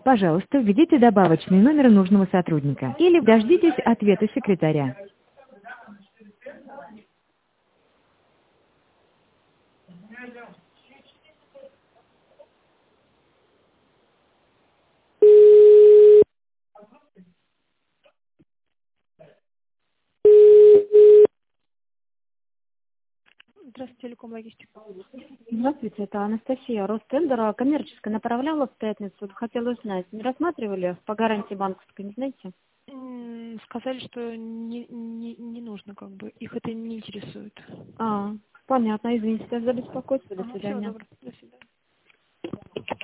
Пожалуйста, введите добавочный номер нужного сотрудника или дождитесь ответа секретаря. Здравствуйте, Телеком Логистика. Здравствуйте, это Анастасия. Ростендер коммерческая направляла в пятницу. Вот хотела узнать, не рассматривали по гарантии банковской, не знаете? Сказали, что не нужно, как бы, их это не интересует. Понятно, извините за беспокойство. До Всего свидания. доброго. До свидания.